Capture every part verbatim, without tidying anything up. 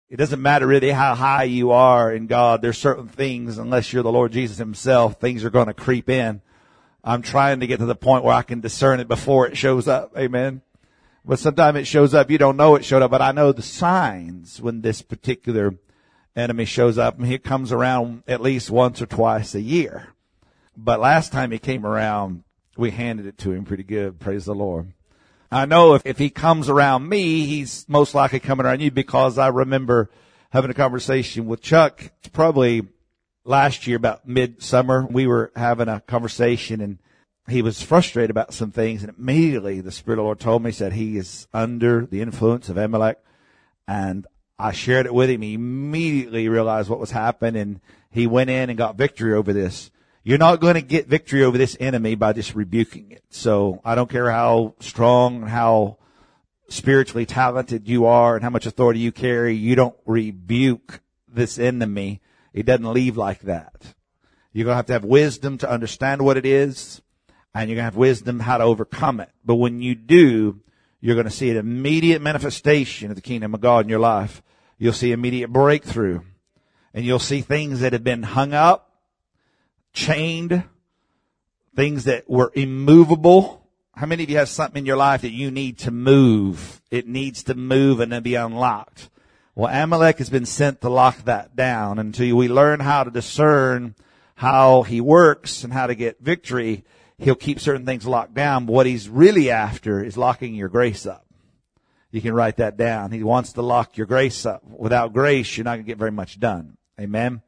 It doesn't matter really how high you are in God. There's certain things, unless you're the Lord Jesus himself, things are going to creep in. I'm trying to get to the point where I can discern it before it shows up. Amen. But sometimes it shows up. You don't know it showed up, but I know the signs when this particular enemy shows up. And he comes around at least once or twice a year. But last time he came around, we handed it to him pretty good. Praise the Lord. I know if, if he comes around me, he's most likely coming around you, because I remember having a conversation with Chuck probably last year about midsummer. We were having a conversation and he was frustrated about some things, and immediately the Spirit of the Lord told me, said he is under the influence of Amalek. And I shared it with him. He immediately realized what was happening, and he went in and got victory over this. You're not going to get victory over this enemy by just rebuking it. So I don't care how strong and how spiritually talented you are and how much authority you carry. You don't rebuke this enemy. It doesn't leave like that. You're going to have to have wisdom to understand what it is, and you're going to have wisdom how to overcome it. But when you do, you're going to see an immediate manifestation of the kingdom of God in your life. You'll see immediate breakthrough, and you'll see things that have been hung up, chained, things that were immovable. How many of you have something in your life that you need to move? It needs to move and then be unlocked. Well, Amalek has been sent to lock that down. Until we learn how to discern how he works and how to get victory, he'll keep certain things locked down. But what he's really after is locking your grace up. You can write that down. He wants to lock your grace up. Without grace, you're not going to get very much done. Amen.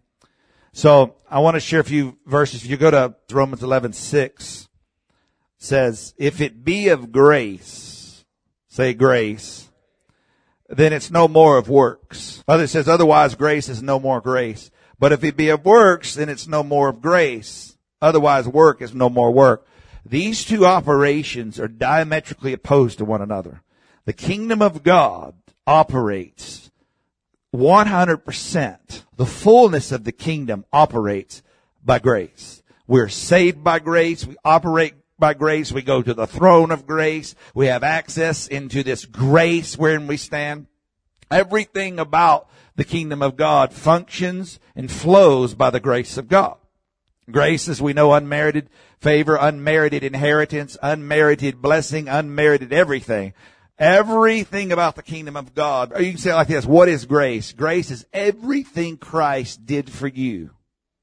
So I want to share a few verses. If you go to Romans eleven six, it says, if it be of grace, say grace, then it's no more of works. Other says, otherwise grace is no more grace. But if it be of works, then it's no more of grace. Otherwise work is no more work. These two operations are diametrically opposed to one another. The kingdom of God operates one hundred percent. The fullness of the kingdom operates by grace. We're saved by grace. We operate by grace. We go to the throne of grace. We have access into this grace wherein we stand. Everything about the kingdom of God functions and flows by the grace of God. Grace, as we know, unmerited favor, unmerited inheritance, unmerited blessing, unmerited everything. Everything about the kingdom of God. Or you can say it like this. What is grace? Grace is everything Christ did for you.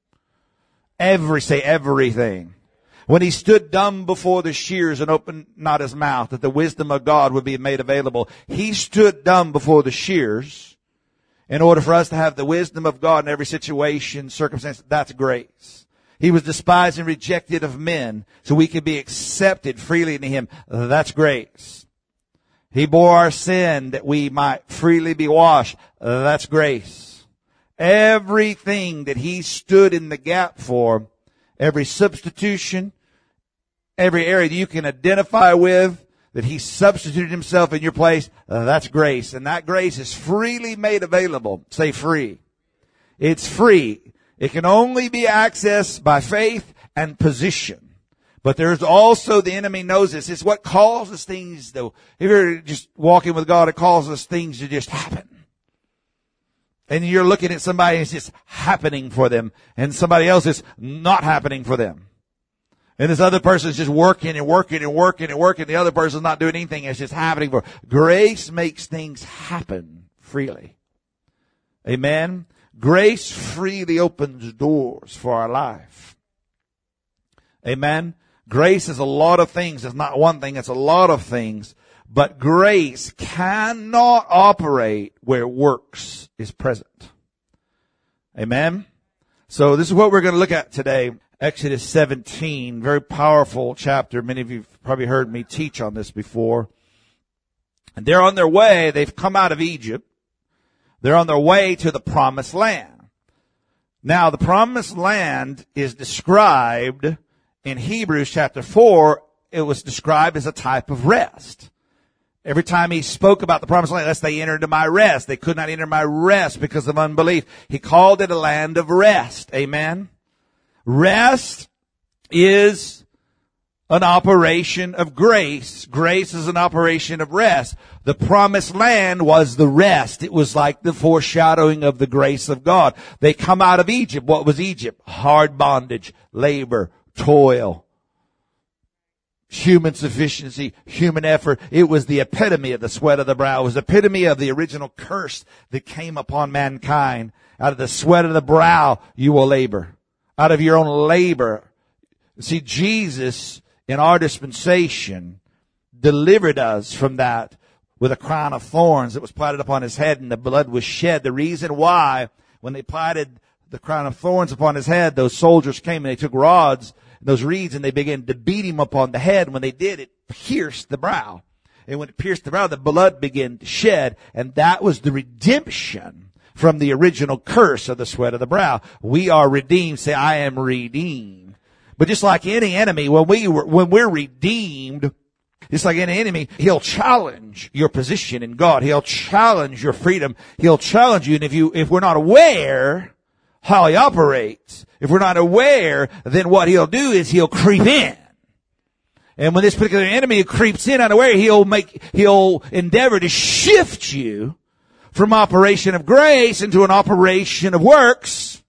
Every, say everything. When he stood dumb before the shears and opened not his mouth, that the wisdom of God would be made available. He stood dumb before the shears in order for us to have the wisdom of God in every situation, circumstance. That's grace. He was despised and rejected of men, so we could be accepted freely into him. That's grace. He bore our sin that we might freely be washed. That's grace. Everything that he stood in the gap for, every substitution, every area that you can identify with, that he substituted himself in your place, that's grace. And that grace is freely made available. Say free. It's free. It can only be accessed by faith and position. But there's also, the enemy knows this. It's what causes things, though. If you're just walking with God, it causes things to just happen. And you're looking at somebody and it's just happening for them. And somebody else is not happening for them. And this other person's just working and working and working and working. The other person's not doing anything. It's just happening for. Grace makes things happen freely. Amen. Grace freely opens doors for our life. Amen. Grace is a lot of things. It's not one thing. It's a lot of things. But grace cannot operate where works is present. Amen. So this is what we're going to look at today. Exodus seventeen, very powerful chapter. Many of you have probably heard me teach on this before. And they're on their way. They've come out of Egypt. They're on their way to the promised land. Now, the promised land is described in Hebrews chapter four. It was described as a type of rest. Every time he spoke about the promised land, lest they enter into my rest. They could not enter my rest because of unbelief. He called it a land of rest. Amen. Rest is an operation of grace. Grace is an operation of rest. The promised land was the rest. It was like the foreshadowing of the grace of God. They come out of Egypt. What was Egypt? Hard bondage, labor, toil, human sufficiency, human effort. It was the epitome of the sweat of the brow. It was the epitome of the original curse that came upon mankind. Out of the sweat of the brow, you will labor. Out of your own labor. See, Jesus, in our dispensation, delivered us from that with a crown of thorns that was planted upon his head, and the blood was shed. The reason why, when they planted the crown of thorns upon his head, those soldiers came and they took rods, those reeds, and they began to beat him upon the head. When they did, it pierced the brow. And when it pierced the brow, the blood began to shed, and that was the redemption from the original curse of the sweat of the brow. We are redeemed. Say, I am redeemed. But just like any enemy, when we were, when we're redeemed, just like any enemy, he'll challenge your position in God. He'll challenge your freedom. He'll challenge you. And if you, if we're not aware how he operates, if we're not aware, then what he'll do is he'll creep in. And when this particular enemy creeps in unaware, he'll make, he'll endeavor to shift you from operation of grace into an operation of works,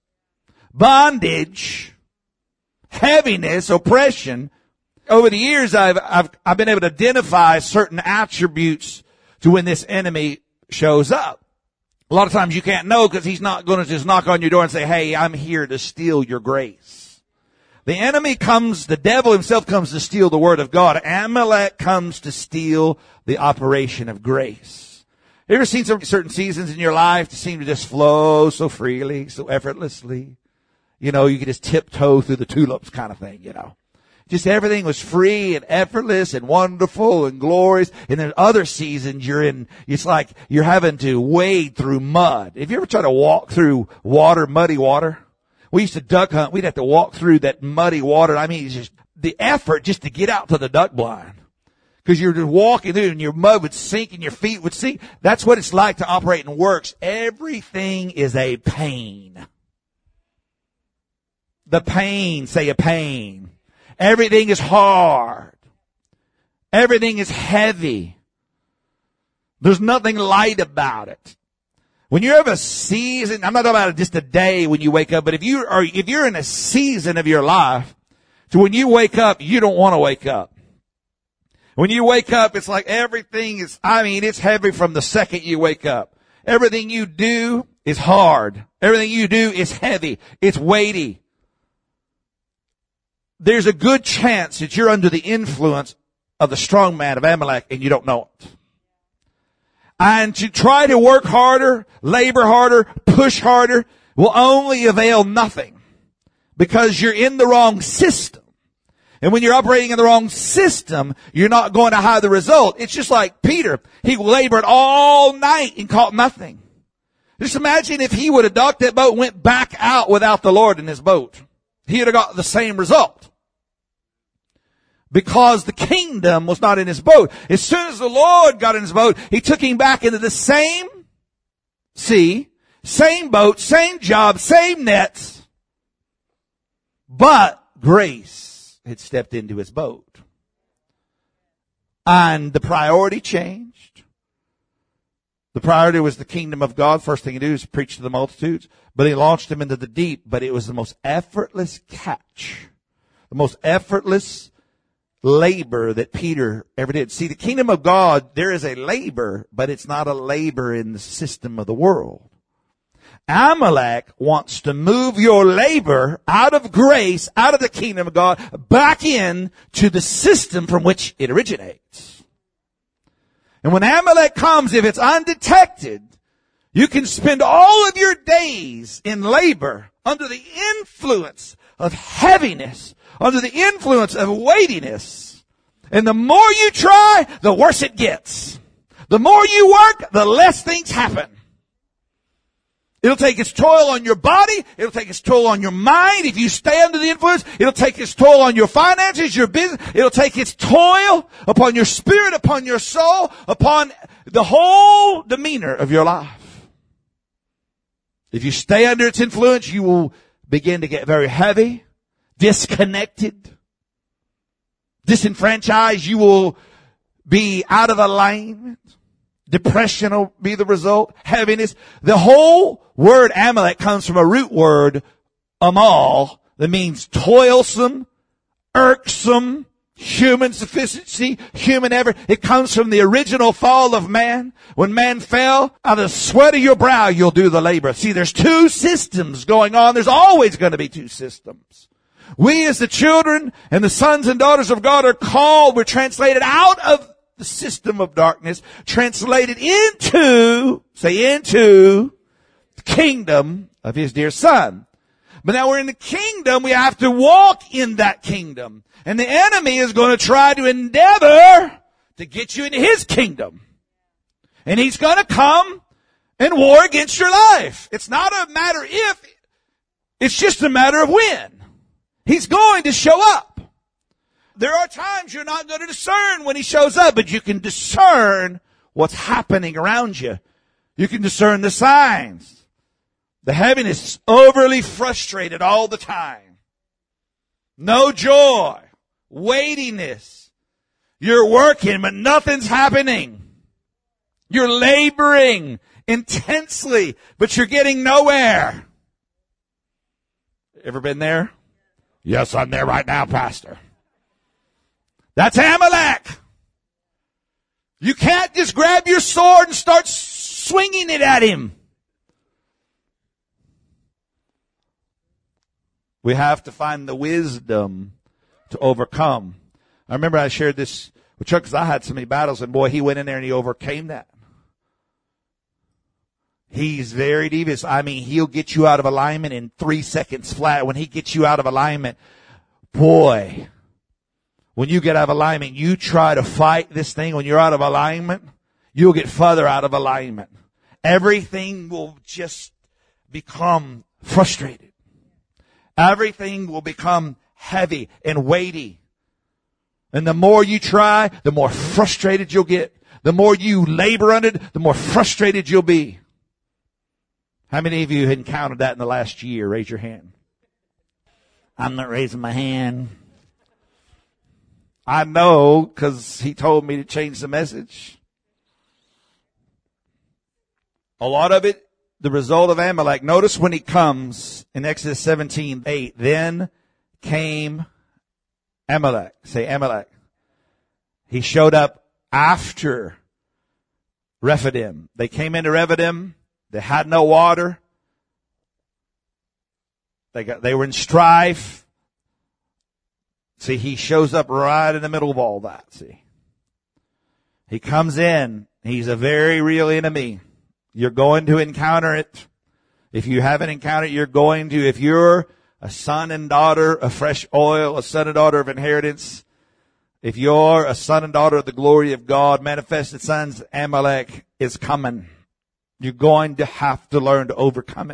bondage, heaviness, oppression. Over the years, I've, I've, I've been able to identify certain attributes to when this enemy shows up. A lot of times you can't know because he's not going to just knock on your door and say, hey, I'm here to steal your grace. The enemy comes, the devil himself comes to steal the word of God. Amalek comes to steal the operation of grace. You ever seen some certain seasons in your life that seem to just flow so freely, so effortlessly? You know, you could just tiptoe through the tulips kind of thing, you know. Just everything was free and effortless and wonderful and glorious. And then other seasons you're in, it's like you're having to wade through mud. Have you ever tried to walk through water, muddy water? We used to duck hunt. We'd have to walk through that muddy water. I mean, it's just the effort just to get out to the duck blind. Because you're just walking through and your mud would sink and your feet would sink. That's what it's like to operate in works. Everything is a pain. The pain, say a pain. Everything is hard. Everything is heavy. There's nothing light about it. When you have a season, I'm not talking about just a day when you wake up, but if you are, if you're in a season of your life to when you wake up, you don't want to wake up. When you wake up, it's like everything is, I mean, it's heavy from the second you wake up. Everything you do is hard. Everything you do is heavy. It's weighty. There's a good chance that you're under the influence of the strong man of Amalek and you don't know it. And to try to work harder, labor harder, push harder will only avail nothing because you're in the wrong system. And when you're operating in the wrong system, you're not going to have the result. It's just like Peter. He labored all night and caught nothing. Just imagine if he would have docked that boat and went back out without the Lord in his boat. He would have got the same result. Because the kingdom was not in his boat. As soon as the Lord got in his boat, he took him back into the same sea, same boat, same job, same nets. But grace had stepped into his boat. And the priority changed. The priority was the kingdom of God. First thing he did was preach to the multitudes. But he launched them into the deep. But it was the most effortless catch. The most effortless labor that Peter ever did. See, the kingdom of God, there is a labor, but it's not a labor in the system of the world. Amalek wants to move your labor out of grace, out of the kingdom of God, back in to the system from which it originates. And when Amalek comes, if it's undetected, you can spend all of your days in labor under the influence of heaviness, under the influence of weightiness. And the more you try, the worse it gets. The more you work, the less things happen. It'll take its toll on your body. It'll take its toll on your mind. If you stay under the influence, it'll take its toll on your finances, your business. It'll take its toil upon your spirit, upon your soul, upon the whole demeanor of your life. If you stay under its influence, you will begin to get very heavy, disconnected, disenfranchised. You will be out of alignment. Depression will be the result. Heaviness. The whole word Amalek comes from a root word, amal, that means toilsome, irksome, human sufficiency, human effort. It comes from the original fall of man. When man fell, out of the sweat of your brow, you'll do the labor. See, there's two systems going on. There's always going to be two systems. We as the children and the sons and daughters of God are called, we're translated out of the system of darkness, translated into, say into, the kingdom of His dear Son. But now we're in the kingdom, we have to walk in that kingdom. And the enemy is going to try to endeavor to get you into his kingdom. And he's going to come and war against your life. It's not a matter if, it's just a matter of when. He's going to show up. There are times you're not going to discern when he shows up, but you can discern what's happening around you. You can discern the signs. The heaviness, overly frustrated all the time. No joy. Weightiness. You're working, but nothing's happening. You're laboring intensely, but you're getting nowhere. Ever been there? Yes, I'm there right now, Pastor. That's Amalek. You can't just grab your sword and start swinging it at him. We have to find the wisdom to overcome. I remember I shared this with Chuck because I had so many battles, and boy, he went in there and he overcame that. He's very devious. I mean, he'll get you out of alignment in three seconds flat. When he gets you out of alignment, boy, when you get out of alignment, you try to fight this thing. When you're out of alignment, you'll get further out of alignment. Everything will just become frustrated. Everything will become heavy and weighty. And the more you try, the more frustrated you'll get. The more you labor under it, the more frustrated you'll be. How many of you have encountered that in the last year? Raise your hand. I'm not raising my hand. I know because he told me to change the message. A lot of it, the result of Amalek. Notice when he comes in Exodus seventeen eight. Then came Amalek. Say Amalek. He showed up after Rephidim. They came into Rephidim. They had no water. They got, they were in strife. See, he shows up right in the middle of all that. See, he comes in. He's a very real enemy. You're going to encounter it. If you haven't encountered it, you're going to. If you're a son and daughter of fresh oil, a son and daughter of inheritance, if you're a son and daughter of the glory of God, manifested sons, Amalek is coming. You're going to have to learn to overcome it.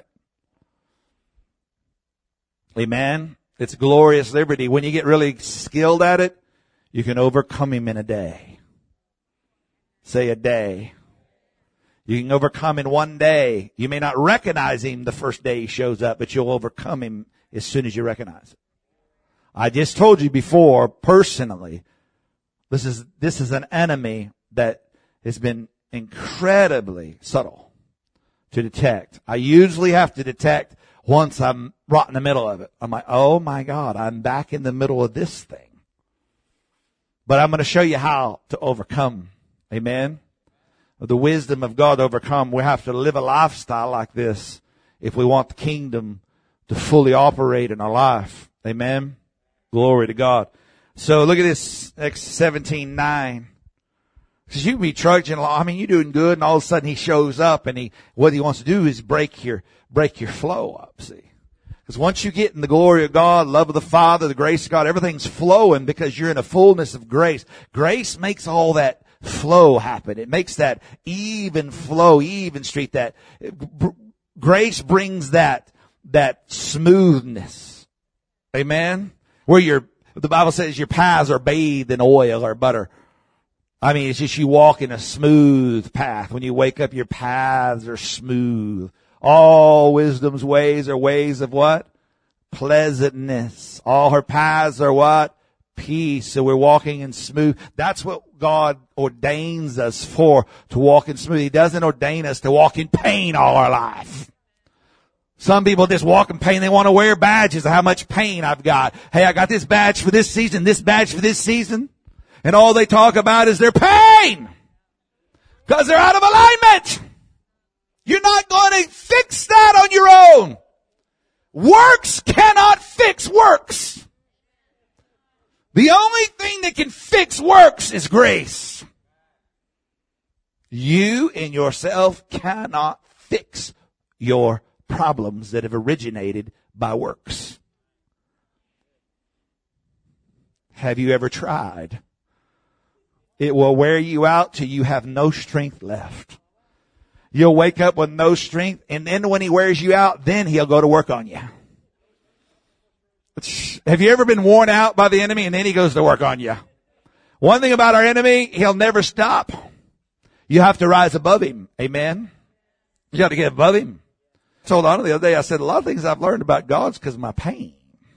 Amen. It's glorious liberty. When you get really skilled at it, you can overcome him in a day. Say a day. You can overcome in one day. You may not recognize him the first day he shows up, but you'll overcome him as soon as you recognize it. I just told you before, personally, this is, this is an enemy that has been incredibly subtle to detect. I usually have to detect once I'm right in the middle of it. I'm like, oh my God, I'm back in the middle of this thing. But I'm going to show you how to overcome. Amen. The wisdom of God to overcome. We have to live a lifestyle like this if we want the kingdom to fully operate in our life. Amen. Glory to God. So look at this, Acts seventeen nine. Because you can be trudging along. I mean, you're doing good, and all of a sudden he shows up, and he what he wants to do is break your break your flow up. See, because once you get in the glory of God, love of the Father, the grace of God, everything's flowing because you're in a fullness of grace. Grace makes all that flow happen. It makes that even flow, even street. That grace brings that that smoothness. Amen. Where your the Bible says your paths are bathed in oil or butter. I mean, it's just you walk in a smooth path. When you wake up, your paths are smooth. All wisdom's ways are ways of what? Pleasantness. All her paths are what? peace. So we're walking in smooth. That's what God ordains us for, to walk in smooth. He doesn't ordain us to walk in pain all our life. Some people just walk in pain. They want to wear badges of how much pain I've got. Hey, I got this badge for this season, this badge for this season. And all they talk about is their pain. Because they're out of alignment. You're not going to fix that on your own. Works cannot fix works. The only thing that can fix works is grace. You in yourself cannot fix your problems that have originated by works. Have you ever tried? It will wear you out till you have no strength left. You'll wake up with no strength, and then when he wears you out, then he'll go to work on you. Have you ever been worn out by the enemy and then he goes to work on you? One thing about our enemy, he'll never stop. You have to rise above him. Amen. You got to get above him. I told Anna the other day, I said, a lot of things I've learned about God is because of my pain.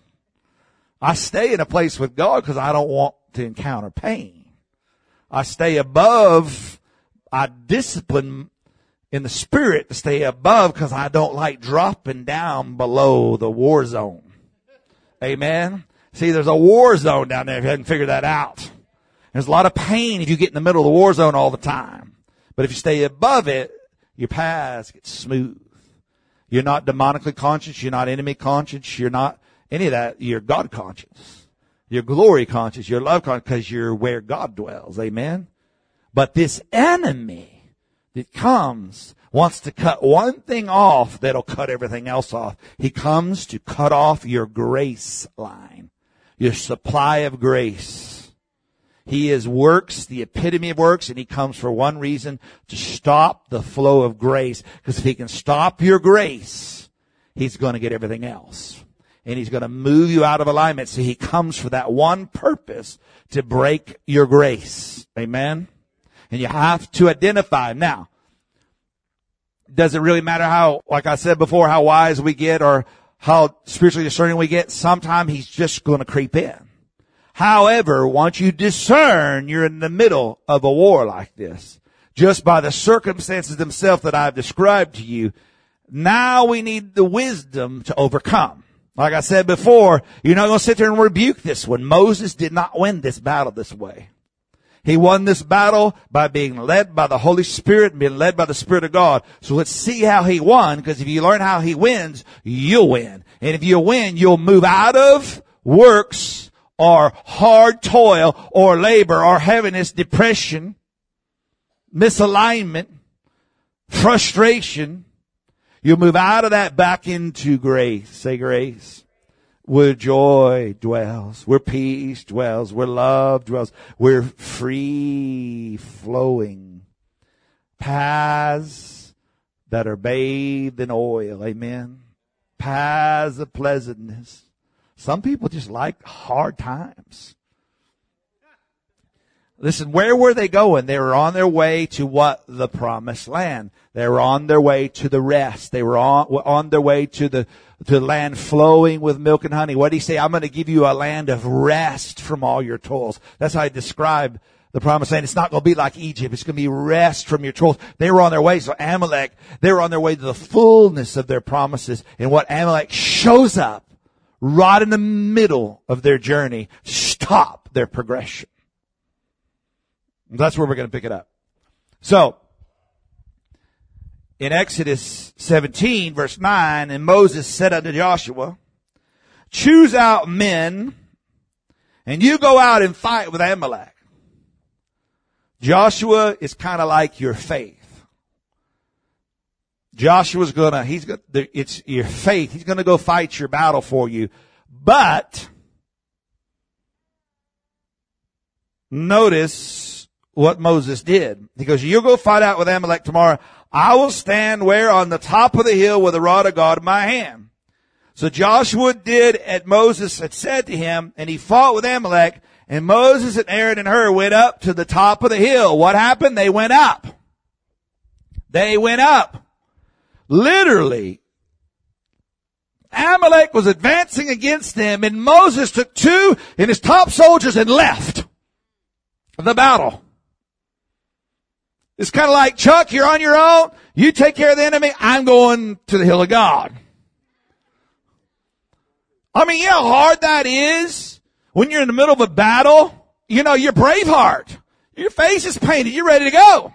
I stay in a place with God because I don't want to encounter pain. I stay above. I discipline in the spirit to stay above because I don't like dropping down below the war zone. Amen. See, there's a war zone down there if you haven't figured that out. There's a lot of pain if you get in the middle of the war zone all the time. But if you stay above it, your paths get smooth. You're not demonically conscious. You're not enemy conscious. You're not any of that. You're God conscious. You're glory conscious. You're love conscious because you're where God dwells. Amen. But this enemy that comes wants to cut one thing off that'll cut everything else off. He comes to cut off your grace line, your supply of grace. He is works, the epitome of works, and he comes for one reason, to stop the flow of grace. Because if he can stop your grace, he's going to get everything else. And he's going to move you out of alignment. So he comes for that one purpose, to break your grace. Amen? And you have to identify. Now, does it really matter how, like I said before, how wise we get or how spiritually discerning we get? Sometimes he's just going to creep in. However, once you discern you're in the middle of a war like this, just by the circumstances themselves that I've described to you, now we need the wisdom to overcome. Like I said before, you're not going to sit there and rebuke this one. Moses did not win this battle this way. He won this battle by being led by the Holy Spirit and being led by the Spirit of God. So let's see how he won, because if you learn how he wins, you'll win. And if you win, you'll move out of works or hard toil or labor or heaviness, depression, misalignment, frustration. You'll move out of that back into grace. Say grace. Where joy dwells, where peace dwells, where love dwells, where free flowing paths that are bathed in oil. Amen. Paths of pleasantness. Some people just like hard times. Listen, where were they going? They were on their way to what? The promised land. They were on their way to the rest. They were on, on their way to the, to the land flowing with milk and honey. What did he say? I'm going to give you a land of rest from all your toils. That's how I describe the promised land. It's not going to be like Egypt. It's going to be rest from your toils. They were on their way. So Amalek, they were on their way to the fullness of their promises. And what Amalek shows up right in the middle of their journey, stop their progression. That's where we're going to pick it up. So, in Exodus seventeen, verse nine, and Moses said unto Joshua, choose out men, and you go out and fight with Amalek. Joshua is kind of like your faith. Joshua's gonna, he's gonna, it's your faith. He's gonna go fight your battle for you. But, notice what Moses did. He goes, you'll go fight out with Amalek tomorrow. I will stand where? On the top of the hill with the rod of God in my hand. So Joshua did as Moses had said to him, and he fought with Amalek, and Moses and Aaron and Hur went up to the top of the hill. What happened? They went up. They went up. Literally, Amalek was advancing against them, and Moses took two and his top soldiers and left the battle. It's kind of like, Chuck, you're on your own. You take care of the enemy. I'm going to the hill of God. I mean, you know how hard that is when you're in the middle of a battle. You know, you're Braveheart. Your face is painted. You're ready to go.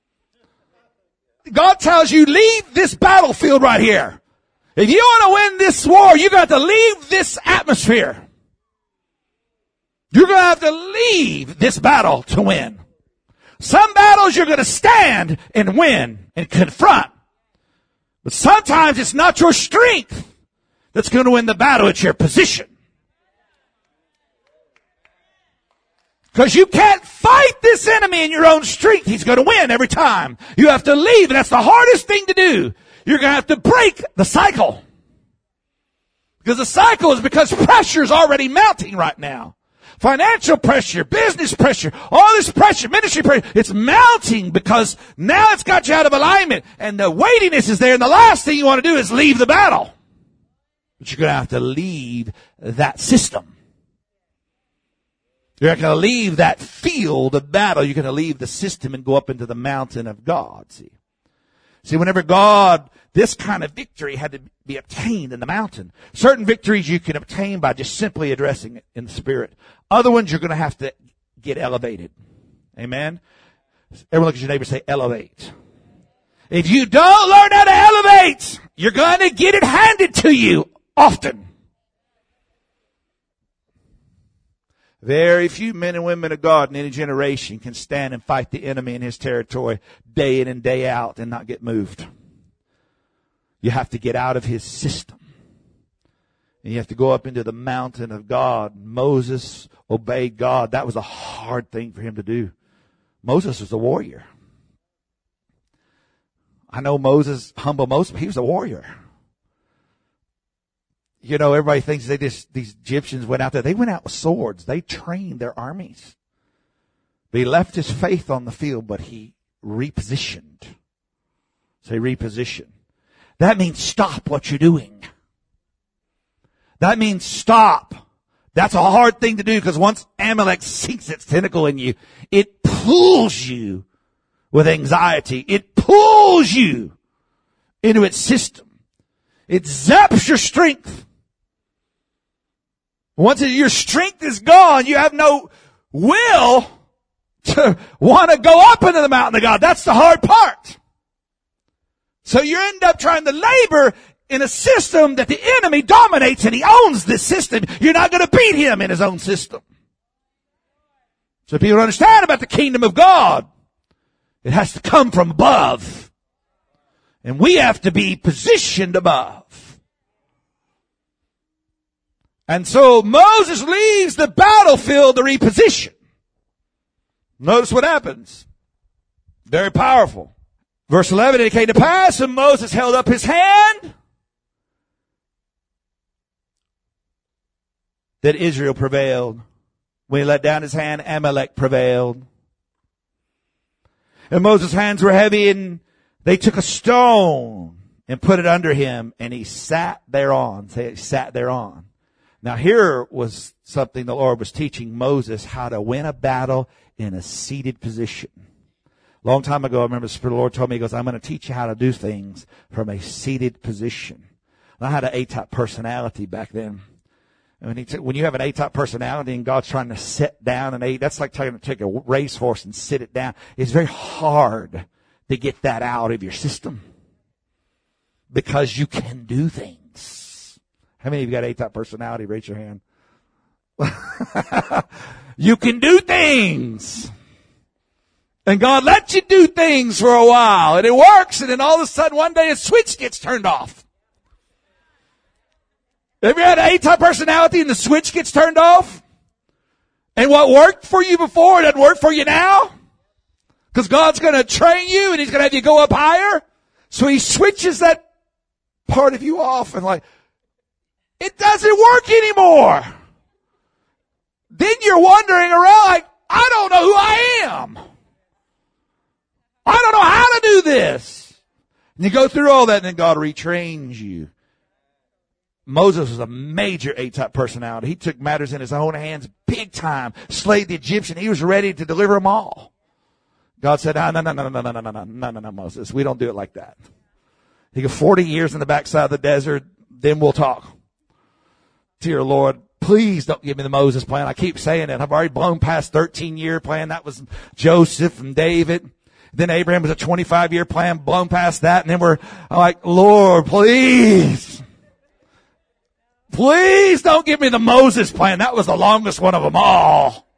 God tells you, leave this battlefield right here. If you want to win this war, you got to leave this atmosphere. You're going to have to leave this battle to win. Some battles you're going to stand and win and confront. But sometimes it's not your strength that's going to win the battle. It's your position. Because you can't fight this enemy in your own strength. He's going to win every time. You have to leave, and that's the hardest thing to do. You're going to have to break the cycle. Because the cycle is because pressure is already mounting right now. Financial pressure, business pressure, all this pressure, ministry pressure, it's mounting because now it's got you out of alignment. And the weightiness is there, and the last thing you want to do is leave the battle. But you're going to have to leave that system. You're not going to leave that field of battle. You're going to leave the system and go up into the mountain of God. See, see, whenever God, this kind of victory had to be obtained in the mountain. Certain victories you can obtain by just simply addressing it in the spirit. Other ones you're going to have to get elevated. Amen. Everyone look at your neighbor and say, elevate. If you don't learn how to elevate, you're going to get it handed to you often. Very few men and women of God in any generation can stand and fight the enemy in his territory day in and day out and not get moved. You have to get out of his system. And you have to go up into the mountain of God. Moses obeyed God. That was a hard thing for him to do. Moses was a warrior. I know Moses, humble Moses, but he was a warrior. You know, everybody thinks they just, these Egyptians went out there. They went out with swords. They trained their armies. But he left his faith on the field, but he repositioned. Say reposition. That means stop what you're doing. That means stop. That's a hard thing to do because once Amalek sinks its tentacle in you, it pulls you with anxiety. It pulls you into its system. It zaps your strength. Once your strength is gone, you have no will to want to go up into the mountain of God. That's the hard part. So you end up trying to labor in a system that the enemy dominates, and he owns this system. You're not going to beat him in his own system. So people understand about the kingdom of God. It has to come from above. And we have to be positioned above. And so Moses leaves the battlefield to reposition. Notice what happens. Very powerful. Verse eleven, it came to pass, and Moses held up his hand, that Israel prevailed. When he let down his hand, Amalek prevailed. And Moses' hands were heavy, and they took a stone and put it under him, and he sat thereon. Say, he sat thereon. Now here was something the Lord was teaching Moses, how to win a battle in a seated position. A long time ago, I remember the Spirit of the Lord told me, he goes, I'm going to teach you how to do things from a seated position. And I had an A-type personality back then. And when, he t- when you have an A-type personality and God's trying to sit down an A, that's like trying to take a racehorse and sit it down. It's very hard to get that out of your system because you can do things. How many of you got A-type personality? Raise your hand. You can do things. And God lets you do things for a while, and it works, and then all of a sudden one day a switch gets turned off. Have you had an A-type personality and the switch gets turned off? And what worked for you before doesn't work for you now? Because God's going to train you and he's going to have you go up higher. So he switches that part of you off and like, it doesn't work anymore. Then you're wandering around like, I don't know who I am. I don't know how to do this. And you go through all that and then God retrains you. Moses was a major A-type personality. He took matters in his own hands big time, slayed the Egyptian. He was ready to deliver them all. God said, no, no, no, no, no, no, no, no, no, no, no, no, Moses. We don't do it like that. He got forty years in the backside of the desert, then we'll talk. Dear Lord, please don't give me the Moses plan. I keep saying it. I've already blown past thirteen year plan. That was Joseph and David. Then Abraham was a twenty-five year plan, blown past that. And then we're like, Lord, please. Please don't give me the Moses plan. That was the longest one of them all.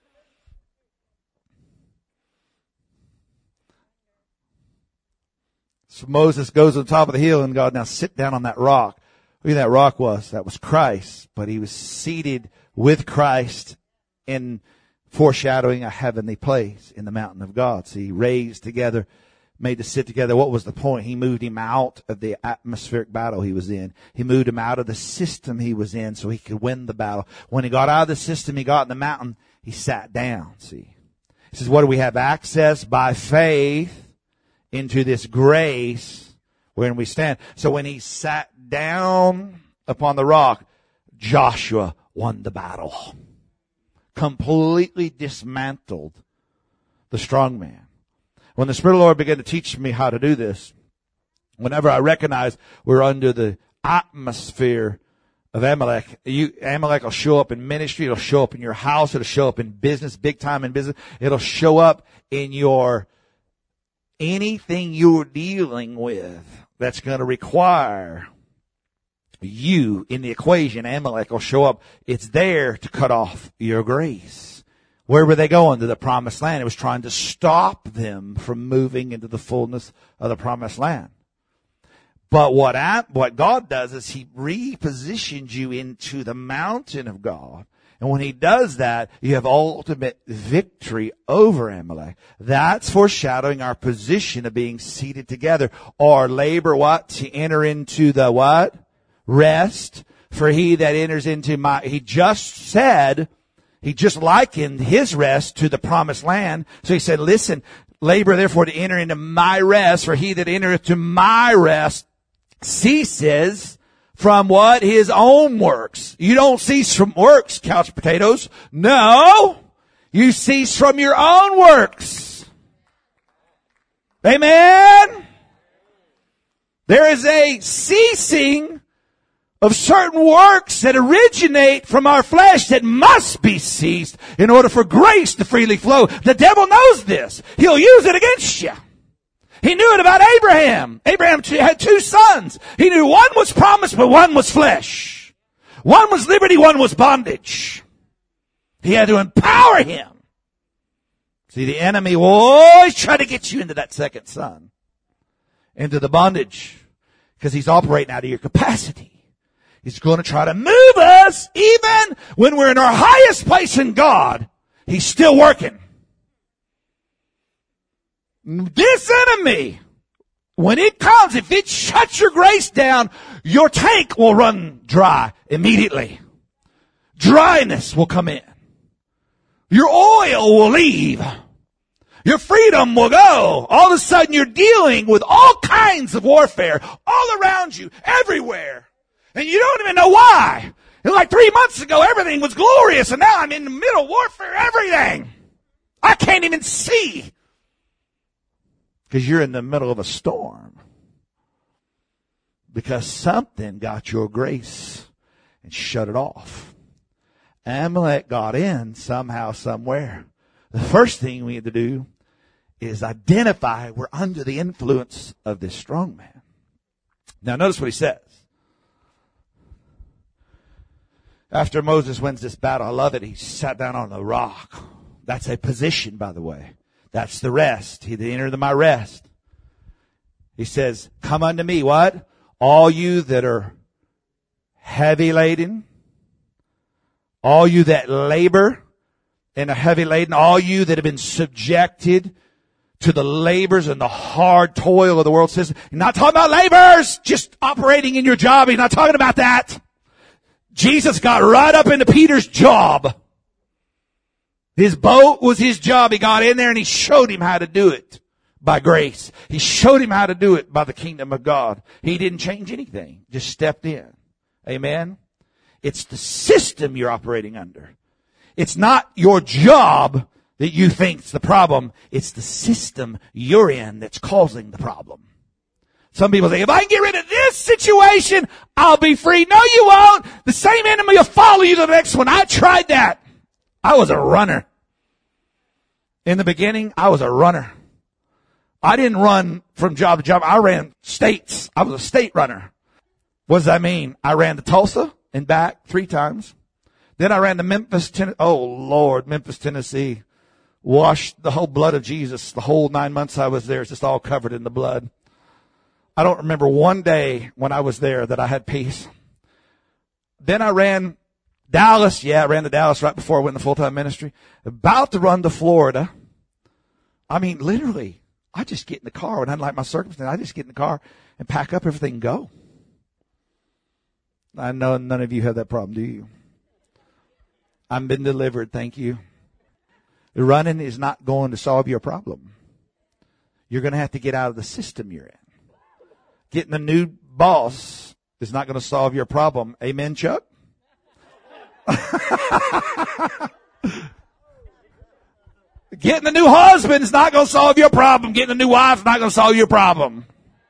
So Moses goes to the top of the hill and God, now sit down on that rock. Who that rock was? That was Christ. But he was seated with Christ in foreshadowing a heavenly place in the mountain of God. So he raised together, made to sit together. What was the point? He moved him out of the atmospheric battle he was in. He moved him out of the system he was in so he could win the battle. When he got out of the system, he got in the mountain, he sat down. See, he says, what do we have? Access by faith into this grace wherein we stand. So when he sat down upon the rock, Joshua won the battle. Completely dismantled the strong man. When the Spirit of the Lord began to teach me how to do this, whenever I recognize we're under the atmosphere of Amalek, you, Amalek will show up in ministry, it'll show up in your house, it'll show up in business, big time in business, it'll show up in your, anything you're dealing with that's going to require you in the equation. Amalek will show up. It's there to cut off your grace. Where were they going? To the promised land. It was trying to stop them from moving into the fullness of the promised land. But what I, what God does is he repositions you into the mountain of God. And when he does that, you have ultimate victory over Amalek. That's foreshadowing our position of being seated together. Or labor what? To enter into the what? Rest. For he that enters into my, he just said, he just likened his rest to the promised land. So he said, listen, labor therefore to enter into my rest, for he that entereth to my rest ceases from what? His own works. You don't cease from works, couch potatoes. No, you cease from your own works. Amen. There is a ceasing of certain works that originate from our flesh that must be ceased in order for grace to freely flow. The devil knows this. He'll use it against you. He knew it about Abraham. Abraham had two sons. He knew one was promised, but one was flesh. One was liberty, one was bondage. He had to empower him. See, the enemy will always try to get you into that second son, into the bondage, because he's operating out of your capacity. He's going to try to move us even when we're in our highest place in God. He's still working. This enemy, when it comes, if it shuts your grace down, your tank will run dry immediately. Dryness will come in. Your oil will leave. Your freedom will go. All of a sudden you're dealing with all kinds of warfare all around you, everywhere. And you don't even know why. And like three months ago, everything was glorious, and now I'm in the middle of warfare, everything. I can't even see. Because you're in the middle of a storm. Because something got your grace and shut it off. Amalek got in somehow, somewhere. The first thing we need to do is identify we're under the influence of this strong man. Now notice what he says. After Moses wins this battle, I love it, he sat down on the rock. That's a position, by the way. That's the rest. He entered my rest. He says, come unto me, what? All you that are heavy laden, all you that labor in a heavy laden, all you that have been subjected to the labors and the hard toil of the world system. He's not talking about labors, just operating in your job. He's not talking about that. Jesus got right up into Peter's job. His boat was his job. He got in there and he showed him how to do it by grace. He showed him how to do it by the kingdom of God. He didn't change anything. Just stepped in. Amen. It's the system you're operating under. It's not your job that you think's the problem. It's the system you're in that's causing the problem. Some people say, if I can get rid of this situation, I'll be free. No, you won't. The same enemy will follow you to the next one. I tried that. I was a runner. In the beginning, I was a runner. I didn't run from job to job. I ran states. I was a state runner. What does that mean? I ran to Tulsa and back three times. Then I ran to Memphis, Tennessee. Oh, Lord, Memphis, Tennessee. Washed the whole blood of Jesus. The whole nine months I was there, it's just all covered in the blood. I don't remember one day when I was there that I had peace. Then I ran Dallas. Yeah, I ran to Dallas right before I went into full-time ministry. About to run to Florida. I mean, literally, I just get in the car. When I like my circumstance, I just get in the car and pack up everything and go. I know none of you have that problem, do you? I've been delivered, thank you. Running is not going to solve your problem. You're going to have to get out of the system you're in. Getting a new boss is not going to solve your problem. Amen, Chuck? Getting a new husband is not going to solve your problem. Getting a new wife is not going to solve your problem.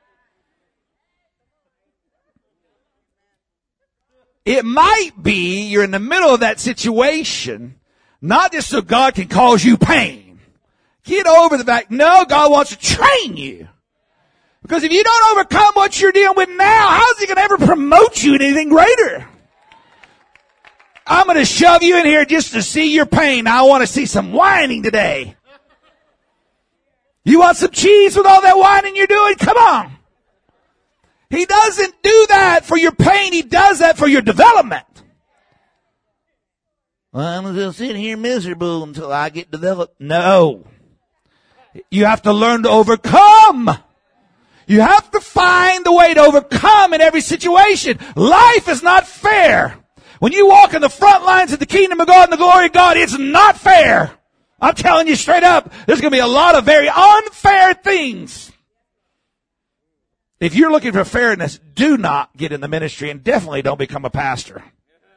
It might be you're in the middle of that situation, not just so God can cause you pain. Get over the fact, no, God wants to train you. Because if you don't overcome what you're dealing with now, how is he going to ever promote you in anything greater? I'm going to shove you in here just to see your pain. I want to see some whining today. You want some cheese with all that whining you're doing? Come on. He doesn't do that for your pain. He does that for your development. Well, I'm going to sit here miserable until I get developed. No. You have to learn to overcome. You have to find the way to overcome in every situation. Life is not fair. When you walk in the front lines of the kingdom of God and the glory of God, it's not fair. I'm telling you straight up, there's going to be a lot of very unfair things. If you're looking for fairness, do not get in the ministry and definitely don't become a pastor.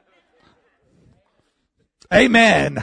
Amen.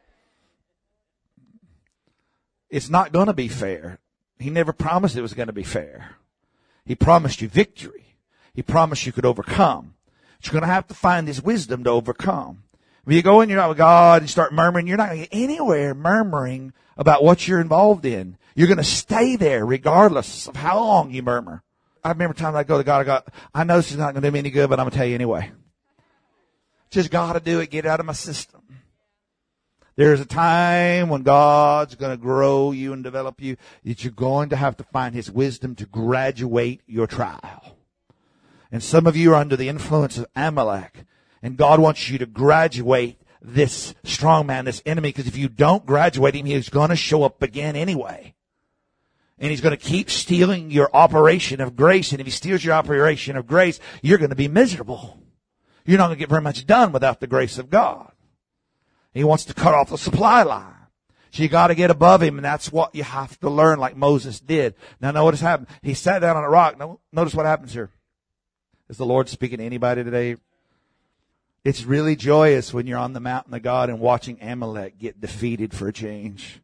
It's not going to be fair. He never promised it was going to be fair. He promised you victory. He promised you could overcome. But you're going to have to find his wisdom to overcome. When you go in, you're not with God and start murmuring, you're not going to get anywhere murmuring about what you're involved in. You're going to stay there regardless of how long you murmur. I remember times I go to God, I go, I know this is not going to do me any good, but I'm going to tell you anyway. Just got to do it. Get it out of my system. There's a time when God's going to grow you and develop you that you're going to have to find his wisdom to graduate your trial. And some of you are under the influence of Amalek. And God wants you to graduate this strong man, this enemy, because if you don't graduate him, he's going to show up again anyway. And he's going to keep stealing your operation of grace. And if he steals your operation of grace, you're going to be miserable. You're not going to get very much done without the grace of God. He wants to cut off the supply line. So you got to get above him, and that's what you have to learn like Moses did. Now notice what happened. He sat down on a rock. Now, notice what happens here. Is the Lord speaking to anybody today? It's really joyous when you're on the mountain of God and watching Amalek get defeated for a change.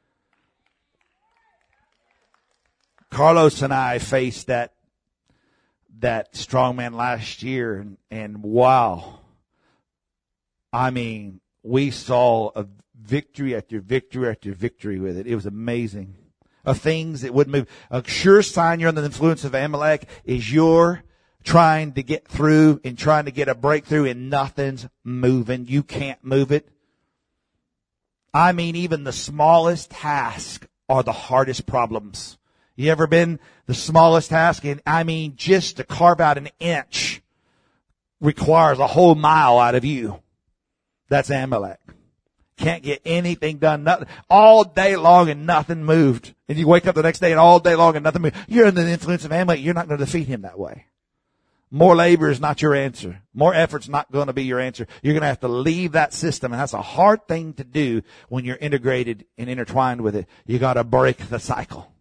Carlos and I faced that that strongman last year, and, and wow. I mean, we saw a victory after victory after victory with it. It was amazing. Of things that wouldn't move. A sure sign you're under the influence of Amalek is you're trying to get through and trying to get a breakthrough and nothing's moving. You can't move it. I mean, even the smallest tasks are the hardest problems. You ever been the smallest task? And I mean, just to carve out an inch requires a whole mile out of you. That's Amalek. Can't get anything done. Nothing, all day long and nothing moved. And you wake up the next day and all day long and nothing moved. You're under the influence of Amalek. You're not going to defeat him that way. More labor is not your answer. More effort's not going to be your answer. You're going to have to leave that system. And that's a hard thing to do when you're integrated and intertwined with it. You got to break the cycle.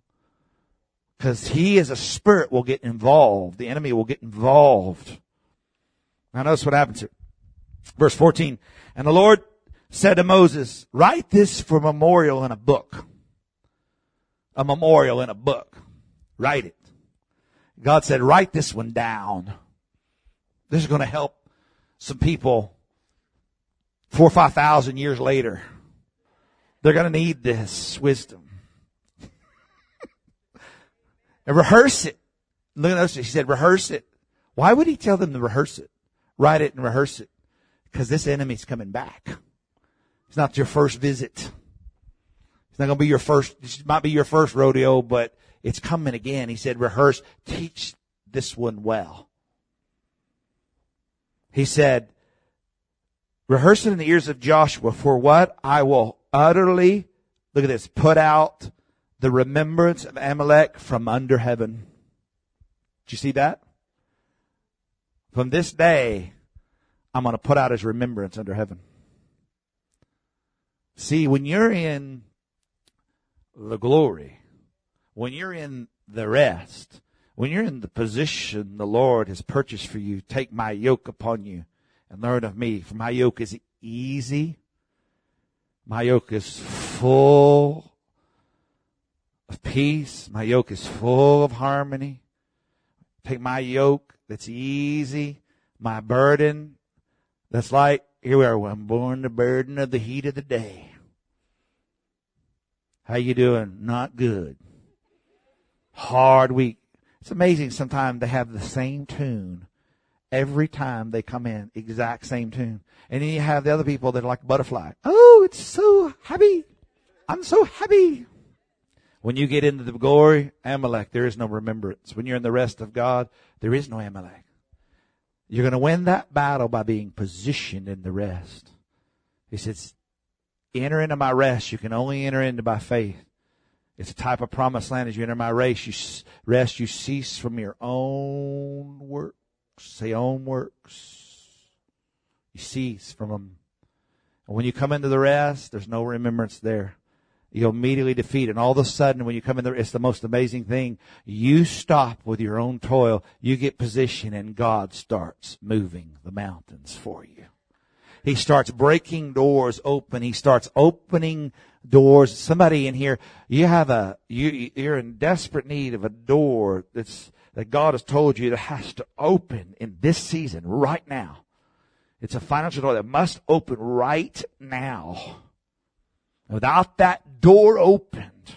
Because he as a spirit will get involved. The enemy will get involved. Now notice what happens here. Verse fourteen. And the Lord said to Moses, write this for memorial in a book. A memorial in a book. Write it. God said, write this one down. This is going to help some people four or five thousand years later. They're going to need this wisdom. And rehearse it. Look at this. He said, rehearse it. Why would he tell them to rehearse it? Write it and rehearse it. Because this enemy's coming back. It's not your first visit. It's not going to be your first, it might be your first rodeo, but it's coming again. He said, rehearse, teach this one well. He said, rehearse it in the ears of Joshua, for what? I will utterly, look at this, put out the remembrance of Amalek from under heaven. Did you see that? From this day, I'm going to put out his remembrance under heaven. See, when you're in the glory, when you're in the rest, when you're in the position the Lord has purchased for you, take my yoke upon you and learn of me. For my yoke is easy. My yoke is full of peace. My yoke is full of harmony. Take my yoke that's easy. My burden that's light. Here we are. I'm born the burden of the heat of the day. How you doing? Not good. Hard week. It's amazing sometimes they have the same tune every time they come in, exact same tune. And then you have the other people that are like butterfly. Oh, it's so happy. I'm so happy. When you get into the glory, Amalek, there is no remembrance. When you're in the rest of God, there is no Amalek. You're going to win that battle by being positioned in the rest. He says, enter into my rest. You can only enter into by faith. It's a type of promised land. As you enter my race, you rest, you cease from your own works. Say own works. You cease from them. And when you come into the rest, there's no remembrance there. You'll immediately defeat it. And all of a sudden, when you come in there, it's the most amazing thing. You stop with your own toil. You get position, and God starts moving the mountains for you. He starts breaking doors open. He starts opening doors. Somebody in here, you have a, you, you're in desperate need of a door that's, that God has told you that has to open in this season, right now. It's a financial door that must open right now. Without that door opened,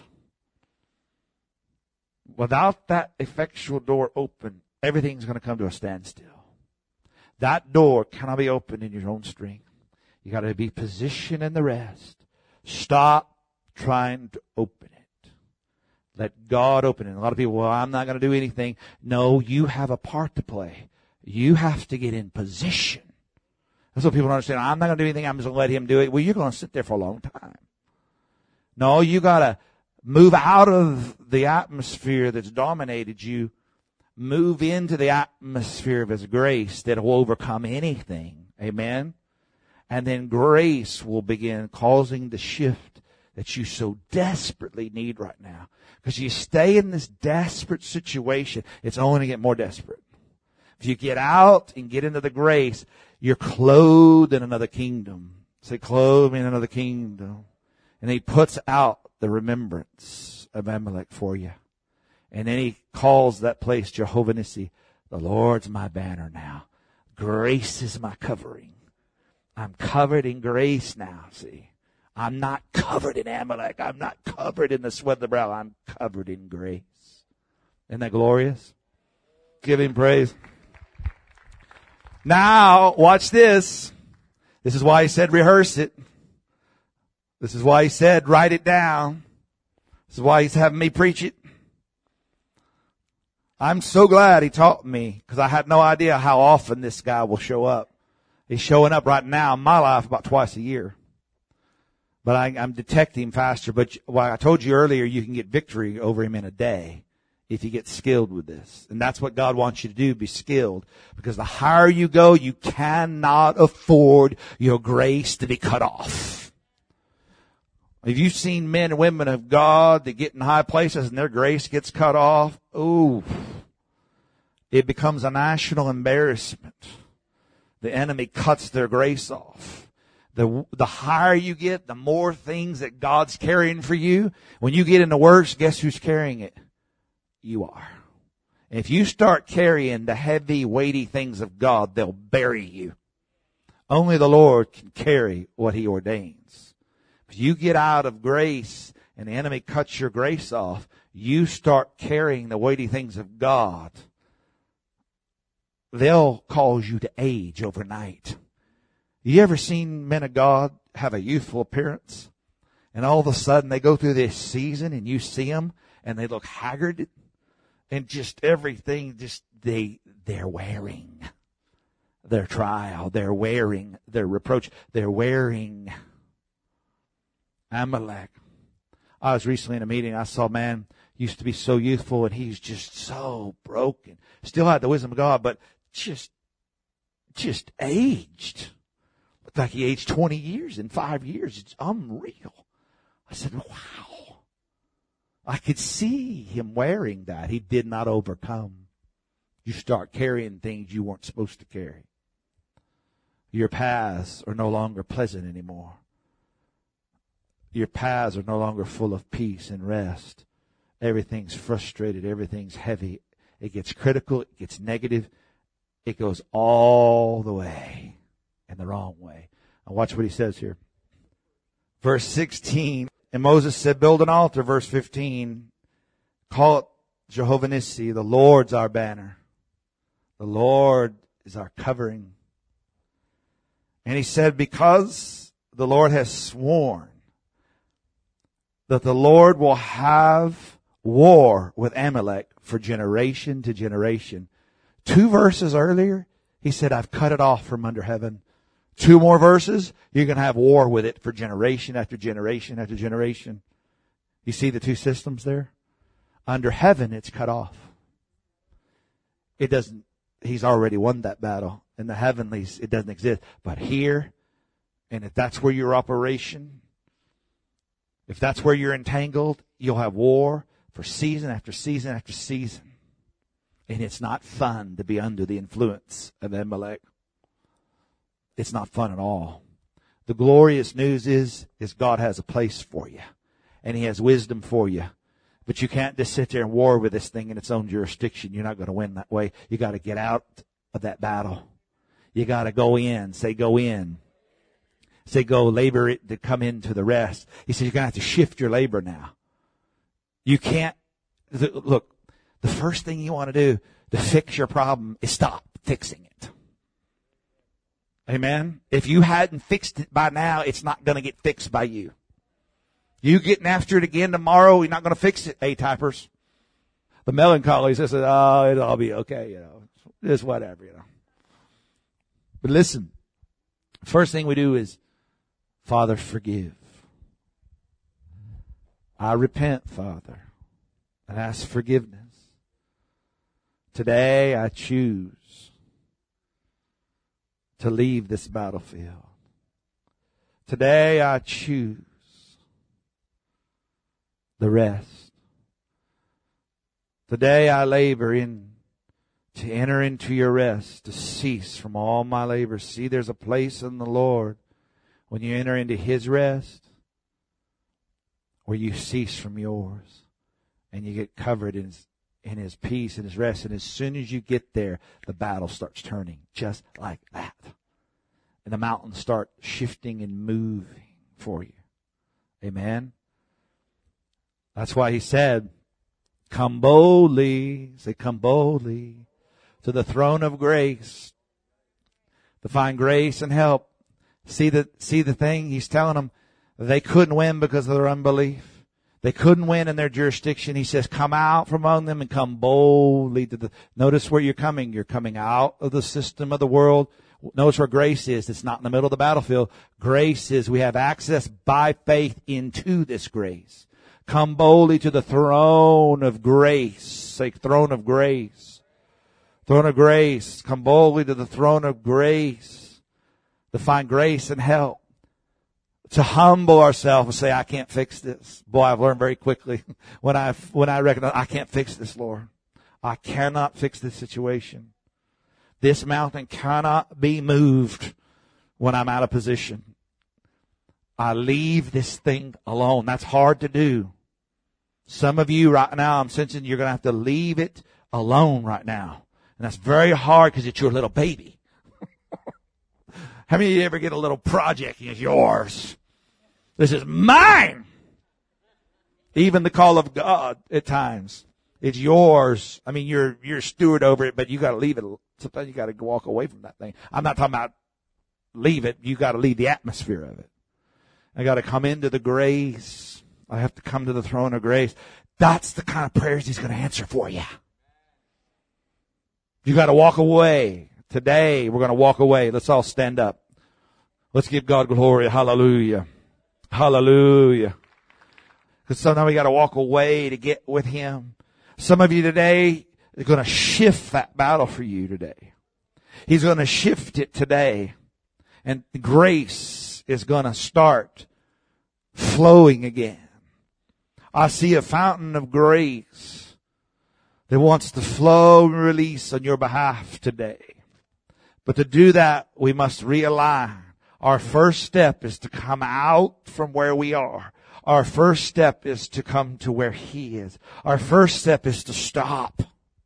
without that effectual door open, everything's going to come to a standstill. That door cannot be opened in your own strength. You got to be positioned in the rest. Stop trying to open it. Let God open it. A lot of people, well, I'm not going to do anything. No, you have a part to play. You have to get in position. That's what people don't understand. I'm not going to do anything. I'm just going to let him do it. Well, you're going to sit there for a long time. No, you got to move out of the atmosphere that's dominated you. Move into the atmosphere of his grace that will overcome anything. Amen. And then grace will begin causing the shift that you so desperately need right now. Because you stay in this desperate situation, it's only going to get more desperate. If you get out and get into the grace, you're clothed in another kingdom. Say, clothe me in another kingdom. And he puts out the remembrance of Amalek for you. And then he calls that place Jehovah Nissi. The Lord's my banner now. Grace is my covering. I'm covered in grace now, see. I'm not covered in Amalek. I'm not covered in the sweat of the brow. I'm covered in grace. Isn't that glorious? Give him praise. Now, watch this. This is why he said rehearse it. This is why he said write it down. This is why he's having me preach it. I'm so glad he taught me, because I had no idea how often this guy will show up. He's showing up right now in my life about twice a year. But I, I'm detecting him faster. But well, I told you earlier, you can get victory over him in a day if you get skilled with this. And that's what God wants you to do, be skilled. Because the higher you go, you cannot afford your grace to be cut off. Have you seen men and women of God that get in high places and their grace gets cut off? Ooh, it becomes a national embarrassment. The enemy cuts their grace off. The, the higher you get, the more things that God's carrying for you. When you get in the worst, guess who's carrying it? You are. If you start carrying the heavy, weighty things of God, they'll bury you. Only the Lord can carry what He ordains. If you get out of grace and the enemy cuts your grace off, you start carrying the weighty things of God. They'll cause you to age overnight. You ever seen men of God have a youthful appearance? And all of a sudden they go through this season and you see them and they look haggard. And just everything, just they, they're wearing their trial. They're wearing their reproach. They're wearing Amalek. I was recently in a meeting. I saw a man used to be so youthful and he's just so broken. Still had the wisdom of God, but just, just aged. Looked like he aged twenty years in five years. It's unreal. I said, wow. I could see him wearing that. He did not overcome. You start carrying things you weren't supposed to carry. Your paths are no longer pleasant anymore. Your paths are no longer full of peace and rest. Everything's frustrated. Everything's heavy. It gets critical. It gets negative. It goes all the way in the wrong way. Now watch what he says here. Verse sixteen. And Moses said, build an altar. Verse fifteen. Call it Jehovah Nissi. The Lord's our banner. The Lord is our covering. And he said, because the Lord has sworn that the Lord will have war with Amalek for generation to generation. Two verses earlier, he said, I've cut it off from under heaven. Two more verses, you're going to have war with it for generation after generation after generation. You see the two systems there? Under heaven, it's cut off. It doesn't, he's already won that battle. In the heavenlies, it doesn't exist. But here, and if that's where your operation, if that's where you're entangled, you'll have war for season after season after season. And it's not fun to be under the influence of Amalek. It's not fun at all. The glorious news is, is God has a place for you. And He has wisdom for you. But you can't just sit there and war with this thing in its own jurisdiction. You're not going to win that way. You got to get out of that battle. You got to go in. Say, go in. Say, go labor it to come into the rest. He says, you're going to have to shift your labor now. You can't, look, the first thing you want to do to fix your problem is stop fixing it. Amen? If you hadn't fixed it by now, it's not going to get fixed by you. You getting after it again tomorrow, you're not going to fix it, A-typers. The melancholy says, oh, it'll all be okay, you know. Just whatever, you know. But listen, first thing we do is, Father, forgive. I repent, Father, and ask forgiveness. Today I choose to leave this battlefield. Today I choose the rest. Today I labor in to enter into your rest, to cease from all my labor. See, there's a place in the Lord when you enter into His rest where you cease from yours and you get covered in His, in His peace and His rest. And as soon as you get there, the battle starts turning just like that. And the mountains start shifting and moving for you. Amen? That's why He said, come boldly, say come boldly to the throne of grace to find grace and help. See the, see the thing? He's telling them they couldn't win because of their unbelief. They couldn't win in their jurisdiction. He says, come out from among them and come boldly to the, notice where you're coming. You're coming out of the system of the world. Notice where grace is. It's not in the middle of the battlefield. Grace is we have access by faith into this grace. Come boldly to the throne of grace. Say throne of grace. Throne of grace. Come boldly to the throne of grace to find grace and help. To humble ourselves and say, I can't fix this. Boy, I've learned very quickly when I when I recognize I can't fix this, Lord. I cannot fix this situation. This mountain cannot be moved when I'm out of position. I leave this thing alone. That's hard to do. Some of you right now, I'm sensing you're going to have to leave it alone right now. And that's very hard because it's your little baby. How many of you ever get a little project and it's yours? This is mine. Even the call of God at times. It's yours. I mean, you're, you're a steward over it, but you got to leave it. Sometimes you got to walk away from that thing. I'm not talking about leave it. You got to leave the atmosphere of it. I got to come into the grace. I have to come to the throne of grace. That's the kind of prayers He's going to answer for you. You got to walk away. Today, we're going to walk away. Let's all stand up. Let's give God glory. Hallelujah. Hallelujah. Because sometimes we got to walk away to get with Him. Some of you today is going to shift that battle for you today. He's going to shift it today. And grace is going to start flowing again. I see a fountain of grace that wants to flow and release on your behalf today. But to do that, we must realign. Our first step is to come out from where we are. Our first step is to come to where He is. Our first step is to stop.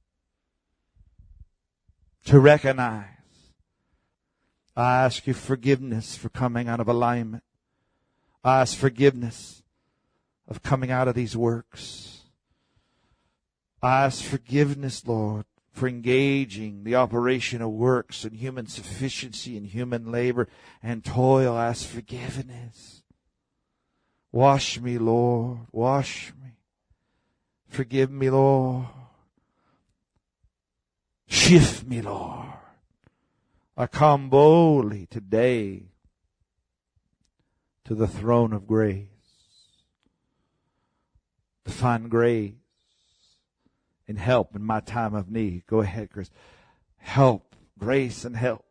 To recognize. I ask you forgiveness for coming out of alignment. I ask forgiveness of coming out of these works. I ask forgiveness, Lord, for engaging the operation of works and human sufficiency and human labor and toil. I ask forgiveness. Wash me, Lord. Wash me. Forgive me, Lord. Shift me, Lord. I come boldly today to the throne of grace to find grace and help in my time of need. Go ahead, Chris. Help, grace and help